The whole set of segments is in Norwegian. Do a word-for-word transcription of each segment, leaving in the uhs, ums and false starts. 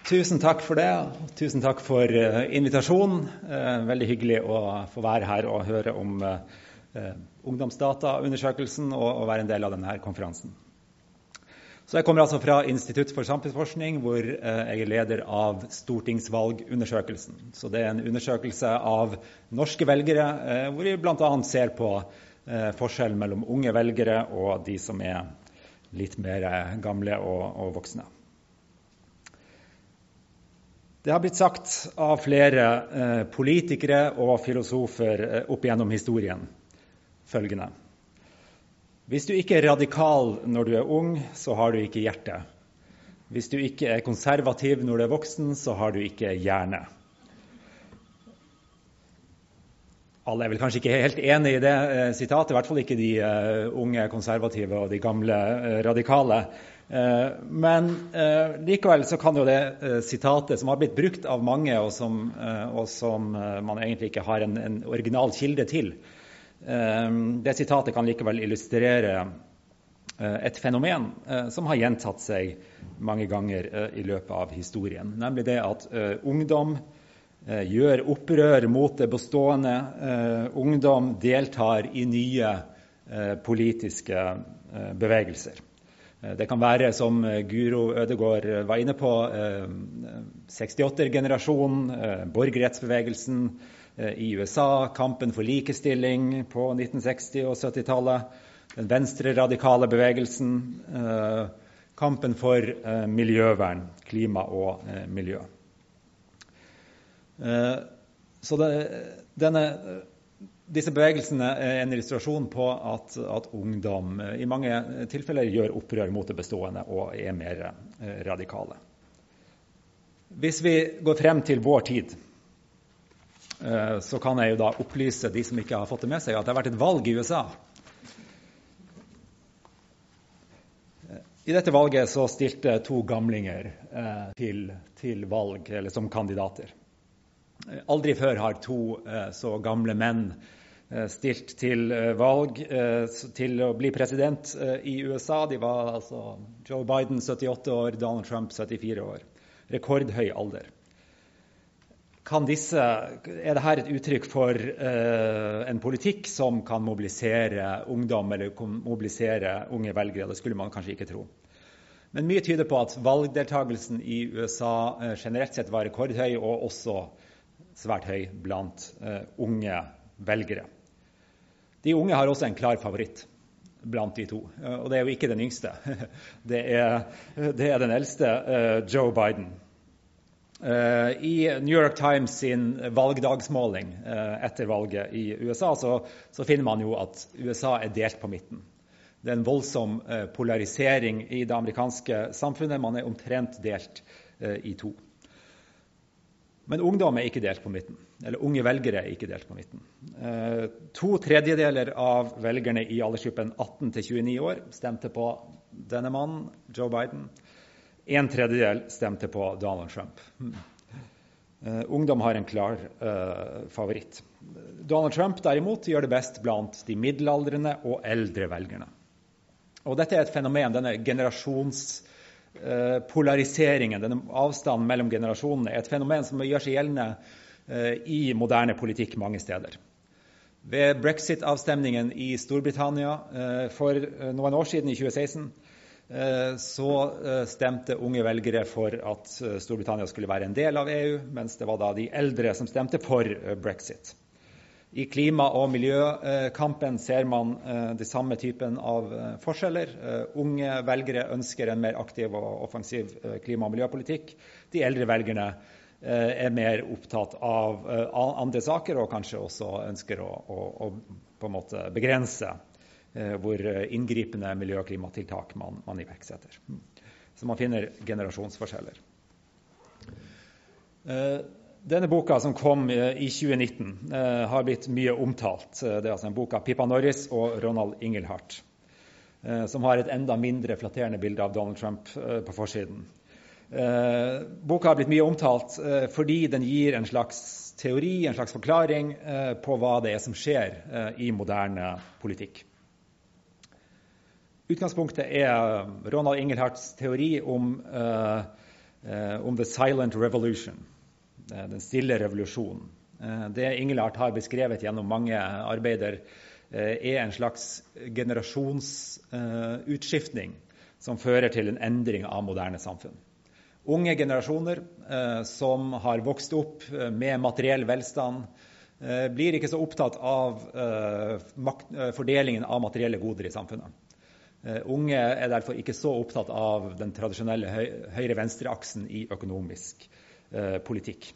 Tusen takk for det. Tusen takk for uh, invitasjonen. Uh, veldig hyggelig å få være her og høre om uh, uh, ungdomsdataundersøkelsen og, og være en del av denne konferansen. Så jeg kommer altså fra Institutt for samfunnsforskning, hvor uh, jeg er leder av stortingsvalgundersøkelsen. Så det er en undersøkelse av norske velgere, uh, hvor vi blant annet ser på uh, forskjellen mellom unge velgere og de som er litt mer uh, gamle og, og voksne. Det har blitt sagt av flere eh, politikere og filosofer eh, opp gjennom historien følgende. Hvis du ikke er radikal når du er ung, så har du ikke hjerte. Hvis du ikke er konservativ når du er voksen, så har du ikke hjerne. Alle er vel kanskje ikke helt enige i det eh, sitatet, i hvert fall ikke de eh, unge konservative og de gamle eh, radikale. Uh, men uh, likevel så kan jo det uh, sitatet som har blitt brukt av mange og som, uh, og som uh, man egentlig ikke har en, en original kilde til, uh, det sitatet kan likevel illustrere uh, et fenomen uh, som har gjentatt seg mange ganger uh, i løpet av historien, nemlig det at uh, ungdom uh, gjør opprør mot det bestående, uh, ungdom deltar i nye uh, politiske uh, bevegelser. Det kan være, som Guro Ødegård var inne på, sekstiåtte-generasjonen, borgerrettsbevegelsen i U S A, kampen for likestilling på nitten seksti- og syttitallet, den venstre-radikale bevegelsen, kampen for miljøvern, klima og miljø. Så det, denne... Disse bevegelsene er en illustrasjon på at, at ungdom i mange tilfeller gjør opprør mot det bestående og er mer eh, radikale. Hvis vi går frem til vår tid, eh, så kan jeg jo da opplyse de som ikke har fått det med seg, at det har vært et valg i U S A. I dette valget så stilte to gamlinger eh, til, til valg, eller som kandidater. Aldri før har to eh, så gamle menn eh, stilt til eh, valg eh, til å bli president eh, i U S A. De var altså Joe Biden syttiåtte år, Donald Trump syttifire år. Rekordhøy alder. Kan disse, er dette et uttrykk for eh, en politikk som kan mobilisere ungdom eller mobilisere unge velgere? Det skulle man kanskje ikke tro. Men mye tyder på at valgdeltagelsen i U S A eh, generelt sett var rekordhøy, og også svært høy blant uh, unge velgere. De unge har også en klar favoritt blant de to, uh, og det er jo ikke den yngste. det, er, det er den eldste, uh, Joe Biden. Uh, I New York Times sin valgdagsmåling uh, etter valget i U S A, så, så finner man jo at U S A er delt på midten. Det er en voldsom uh, polarisering i det amerikanske samfunnet. Man er omtrent delt uh, i to. Men ungdom er ikke delt på midten, eller unge velgere er ikke delt på midten. Eh, to tredjedeler av velgerne i aldersgruppen atten til tjueni år stemte på denne mannen, Joe Biden. En tredjedel stemte på Donald Trump. Eh, ungdom har en klar eh, favoritt. Donald Trump derimot gjør det best blant de middelaldrende og eldre velgerne. Og dette er et fenomen, denne generasjons polariseringen, denne avstanden mellom generasjonene, er et fenomen som gjør seg gjeldende uh, i moderne politikk mange steder. Ved Brexit-avstemningen i Storbritannia uh, for uh, noen år siden, i tjue seksten, uh, så uh, stemte unge velgere for at uh, Storbritannia skulle være en del av E U, mens det var da de eldre som stemte for uh, Brexit. I klima- og miljøkampen ser man uh, det samme typen av uh, forskjeller. Uh, unge velgere ønsker en mer aktiv og offensiv uh, klima- og miljøpolitikk. De eldre velgerne uh, er mer opptatt av uh, andre saker, og kanskje også ønsker å, å, å på en måte begrense uh, hvor inngripende miljø- og klimatiltak man, man iverksetter. Så man finner generasjonsforskjeller. Uh, Denne boka som kom i tjue nitten eh, har blitt mye omtalt. Det er altså en bok av Pippa Norris og Ronald Inglehart, eh, som har et enda mindre flatterende bilde av Donald Trump eh, på forsiden. Eh, boka har blitt mye omtalt eh, fordi den gir en slags teori, en slags forklaring eh, på hva det er som skjer eh, i moderne politikk. Utgangspunktet er Ronald Ingleharts teori om eh, om The Silent Revolution, den stille revolusjonen. Det Engelhardt har beskrevet gjennom mange arbeider, er en slags generasjonsutskiftning som fører til en endring av moderne samfunn. Unge generasjoner som har vokst opp med materiell velstand, blir ikke så opptatt av fordelingen av materielle goder i samfunnet. Unge er derfor ikke så opptatt av den tradisjonelle høyre-venstre-aksen i økonomisk politikk.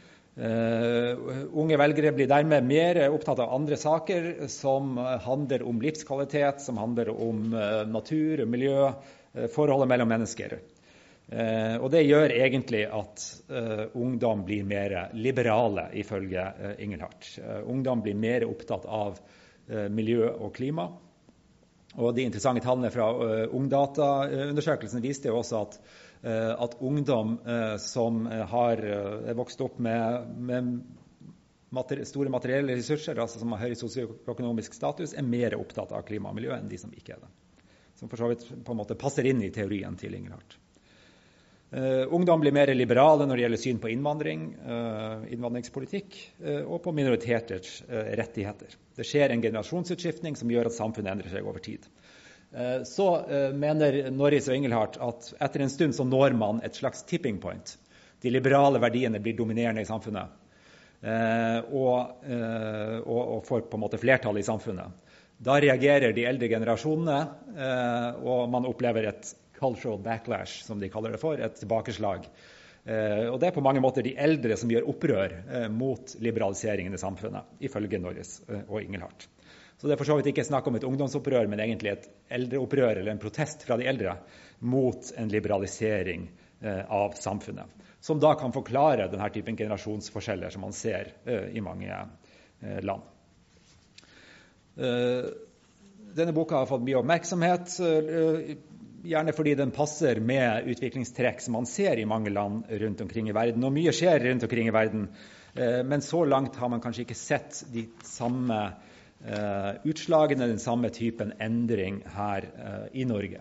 Uh, unge velgere blir dermed mer opptatt av andre saker som handler om livskvalitet, som handler om uh, natur, miljø, uh, forholdet mellom mennesker. Uh, og det gjør egentlig at uh, ungdom blir mer liberale, ifølge uh, Engelhardt. Uh, ungdom blir mer opptatt av uh, miljø og klima. Og de interessante tallene fra uh, Ungdata-undersøkelsen viste jo også at at ungdom eh, som har eh, vokst opp med, med mater- store materielle ressurser, altså som har høy sosioøkonomisk status, er mer opptatt av klima og miljø enn de som ikke er det. Som for så vidt på en måte passer inn i teorien til Engelhardt. Eh, ungdom blir mer liberale når det gjelder syn på innvandring, eh, innvandringspolitikk eh, og på minoriteters eh, rettigheter. Det skjer en generasjonsutskiftning som gjør at samfunnet endrer seg over tid. Så mener Norris og Engelhardt at etter en stund så når man et slags tipping point. De liberale verdiene blir dominerende i samfunnet, og, og, og får på en måte flertall i samfunnet. Da reagerer de eldre generasjonene, og man opplever et cultural backlash, som de kaller det for, et tilbakeslag. Og det er på mange måter de eldre som gjør opprør mot liberaliseringen i samfunnet, ifølge Norris og Engelhardt. Så det er for så vidt ikke snakk om et ungdomsopprør, men egentlig et eldreopprør eller en protest fra de eldre mot en liberalisering eh, av samfunnet, som da kan forklare denne typen generasjonsforskjeller som man ser eh, i mange eh, land. Eh, denne boka har fått mye oppmerksomhet, eh, gjerne fordi den passer med utviklingstrekk som man ser i mange land rundt omkring i verden, og mye skjer rundt omkring i verden, eh, men så langt har man kanskje ikke sett de samme Uh, utslagene, den samme typen endring her uh, i Norge.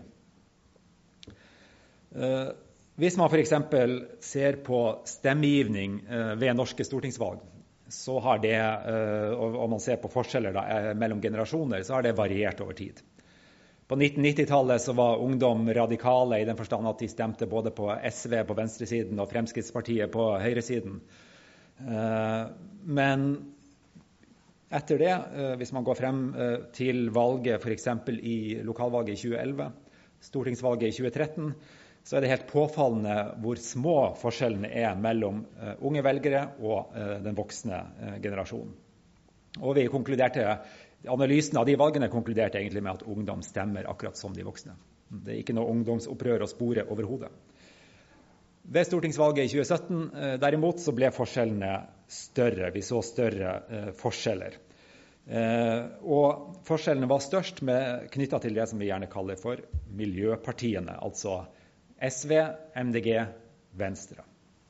Uh, hvis man for eksempel ser på stemmegivning uh, ved norske stortingsvalg, så har det, uh, og, og man ser på forskjeller da, uh, mellom generasjoner, så har det variert over tid. På nitten nittitallet så var ungdom radikale i den forstand at de stemte både på S V på venstresiden og Fremskrittspartiet på høyresiden. Uh, men etter det, hvis man går frem til valget for eksempel i lokalvalget i tjue elleve, stortingsvalget i tjue tretten, så er det helt påfallende hvor små forskjellene er mellom unge velgere og den voksne generasjonen. Og vi konkluderte, analysen av de valgene konkluderte egentlig med at ungdom stemmer akkurat som de voksne. Det er ikke noe ungdomsopprør å spore overhodet. Ved stortingsvalget i tjue sytten derimot så ble forskjellene større. Vi så større eh, forskjeller. Eh, og forskjellene var størst med, knyttet til det som vi gjerne kaller for miljøpartiene, altså S V, M D G, Venstre.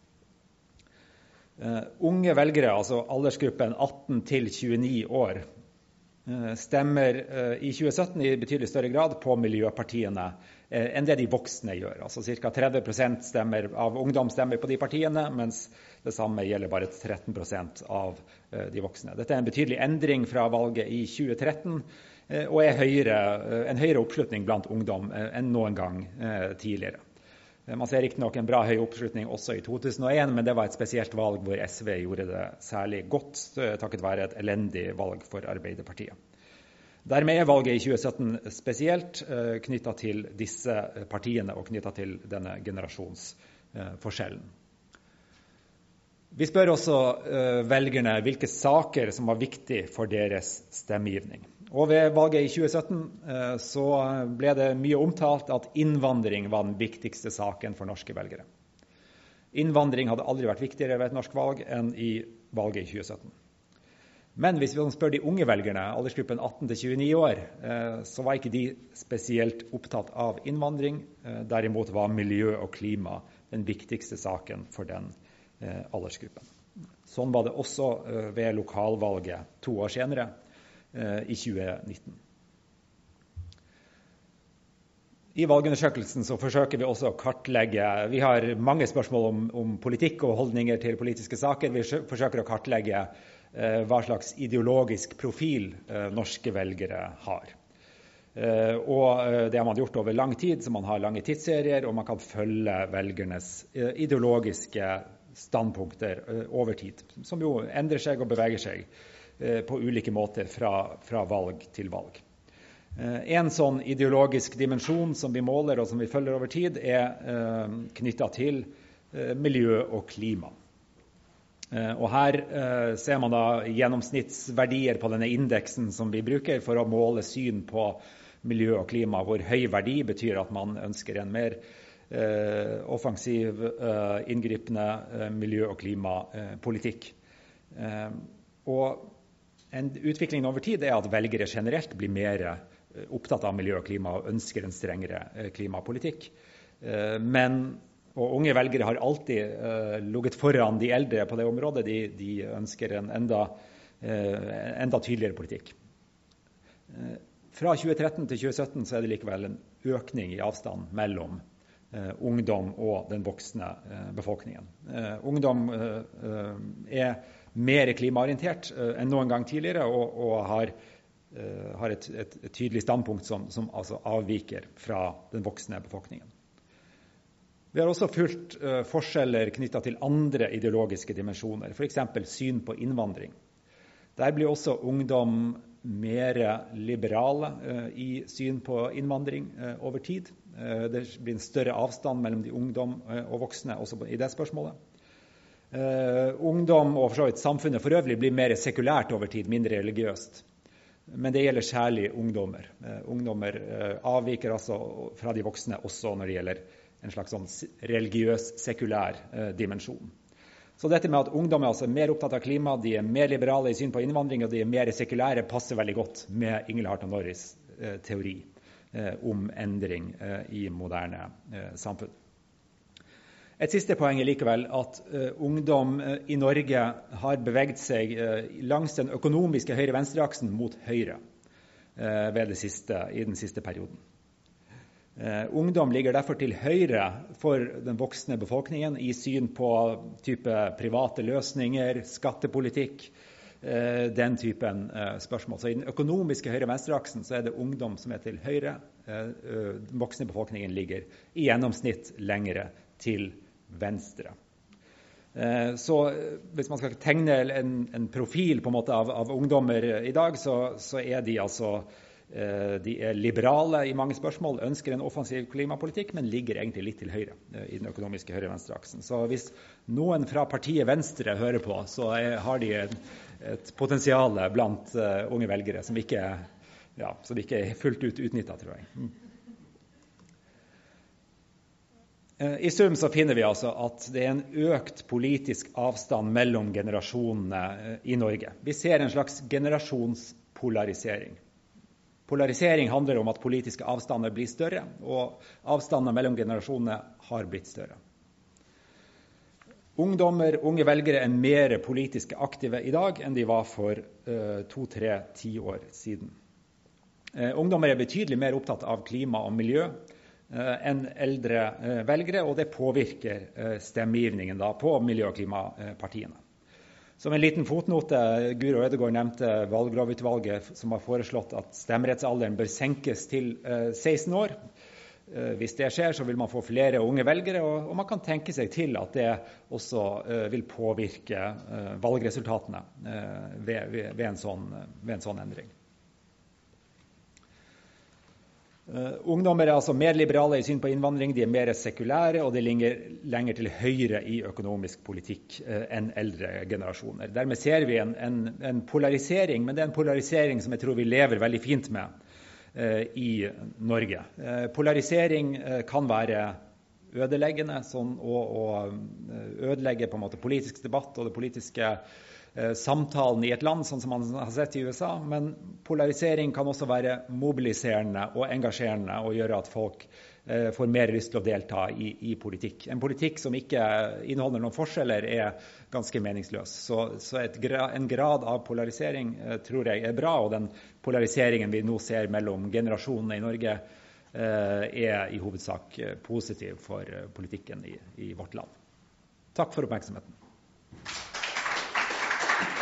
Eh, unge velgere, altså aldersgruppen atten til tjueni år, eh, stemmer eh, i tjue sytten i betydelig større grad på miljøpartiene eh, enn det de voksne gjør. Altså ca. tretti prosent stemmer av ungdom stemmer på de partiene, mens det samme gjelder bare tretten prosent av eh, de voksne. Dette er en betydelig endring fra valget i tjue tretten, eh, og er høyere, eh, en høyere oppslutning blant ungdom eh, enn noen gang eh, tidligere. Man ser ikke nok en bra høy oppslutning også i to tusen og en, men det var et spesielt valg hvor S V gjorde det særlig godt, takket være et elendig valg for Arbeiderpartiet. Dermed er valget i tjue sytten spesielt eh, knyttet til disse partiene og knyttet til denne generasjonsforskjellen. Vi spør også eh, velgerne hvilke saker som var viktige for deres stemmegivning. Og ved valget i tjue sytten eh, så ble det mye omtalt at innvandring var den viktigste saken for norske velgere. Innvandring hadde aldri vært viktigere ved et norsk valg enn i valget i tjue sytten. Men hvis vi spør de unge velgerne, aldersgruppen atten til tjueni år, eh, så var ikke de spesielt opptatt av innvandring. Eh, derimot var miljø og klima den viktigste saken for den eh, aldersgruppen. Sånn var det også eh, ved lokalvalget to år senere, i tjue nitten. I valgundersøkelsen så forsøker vi også å kartlegge. Vi har mange spørsmål om, om politikk og holdninger til politiske saker. Vi forsøker å kartlegge eh, hva slags ideologisk profil eh, norske velgere har. Eh, og eh, det har man gjort over lang tid, så man har lange tidsserier, og man kan følge velgernes eh, ideologiske standpunkter eh, over tid, som jo endrer seg og beveger seg eh, på ulike måter fra, fra valg til valg. En sånn ideologisk dimensjon som vi måler og som vi følger over tid, er eh, knyttet til eh, miljø og klima. Eh, og her eh, ser man da gjennomsnittsverdier på denne indeksen som vi bruker for å måle syn på miljø og klima, hvor høy verdi betyr at man ønsker en mer eh, offensiv, eh, inngripende eh, miljø- og klimapolitikk. Eh, og en utvikling over tid er at velgere generelt blir mer opptatt av miljø og klima og ønsker en strengere klimapolitikk. Men, og unge velgere har alltid uh, ligget foran de eldre på det området. De, de ønsker en enda, uh, enda tydeligere politikk. Uh, fra tjue tretten til tjue sytten så er det likevel en økning i avstand mellom uh, ungdom og den voksne uh, befolkningen. Uh, ungdom uh, er mer klimaorientert uh, enn noen gang tidligere og, og har Uh, har et, et, et tydelig standpunkt som, som altså avviker fra den voksne befolkningen. Vi har også fulgt uh, forskjeller knyttet til andre ideologiske dimensjoner, for eksempel syn på innvandring. Der blir også ungdom mer liberale uh, i syn på innvandring uh, over tid. Uh, det blir en større avstand mellom de ungdom uh, og voksne også i det spørsmålet. Uh, ungdom og for så vidt samfunnet for øvrig blir mer sekulært over tid, mindre religiøst. Men det gjelder særlig ungdommer. Eh, ungdommer eh, avviker altså fra de voksne også når det gjelder en slags sånn religiøs, sekulær eh, dimensjon. Så dette med at ungdom er altså mer opptatt av klima, de er mer liberale i syn på innvandring, og de er mer sekulære, passer veldig godt med Ingel Hartmann Norris eh, teori eh, om endring eh, i moderne eh, samfunn. Et siste poeng er likevel at uh, ungdom uh, i Norge har beveget seg uh, langs den økonomiske høyre-venstre-aksen mot høyre uh, ved det siste, i den siste perioden. Uh, ungdom ligger derfor til høyre for den voksne befolkningen i syn på type private løsninger, skattepolitikk, uh, den typen uh, spørsmål. Så i den økonomiske høyre-venstre-aksen så er det ungdom som er til høyre. Uh, uh, den voksne befolkningen ligger i gjennomsnitt lengre til venstre. Så hvis man skal tegne en, en profil på en måte av, av ungdommer i dag, så, så er de altså de er liberale i mange spørsmål, ønsker en offensiv klimapolitikk, men ligger egentlig litt til høyre i den økonomiske høyre-venstre-aksen. Så hvis noen fra partiet Venstre hører på, så er, har de et, et potensial blant uh, unge velgere som ikke, ja, som ikke er fullt ut utnyttet, tror jeg. Mm. I sum så finner vi altså at det er en økt politisk avstand mellom generasjonene i Norge. Vi ser en slags generasjonspolarisering. Polarisering handler om at politiske avstander blir større, og avstander mellom generasjonene har blitt større. Ungdommer, unge velgere er mer politisk aktive i dag enn de var for uh, to-tre tiår siden. Uh, ungdommer er betydelig mer opptatt av klima og miljø enn eldre velgere, og det påvirker stemmegivningen da på miljø- og klimapartiene. Som en liten fotnote, Guro Ødegård nevnte valglovutvalget som har foreslått at stemmerettsalderen bør senkes til seksten år. Hvis det skjer, så vil man få flere unge velgere, og man kan tenke seg til at det også vil påvirke valgresultatene ved, ved, ved, en, sånn, ved en sånn endring. Uh, ungdommer er altså mer liberale i syn på innvandring, de er mer sekulære, og de ligger lenger til høyre i økonomisk politikk uh, enn eldre generasjoner. Dermed ser vi en, en, en polarisering, men det er en polarisering som jeg tror vi lever veldig fint med uh, i Norge. Uh, polarisering uh, kan være ødeleggende, sånn, og, og ødelegge på en måte politisk debatt og det politiske samtalen i et land, sånn som man har sett i U S A, men polarisering kan også være mobiliserende og engasjerende og gjøre at folk eh, får mer lyst til å delta i, i politikk. En politikk som ikke inneholder noen forskjeller er ganske meningsløs. Så, så et, en grad av polarisering eh, tror jeg er bra, og den polariseringen vi nå ser mellom generasjonene i Norge er i hovedsak positiv for politikken i, i vårt land. Takk for oppmerksomheten.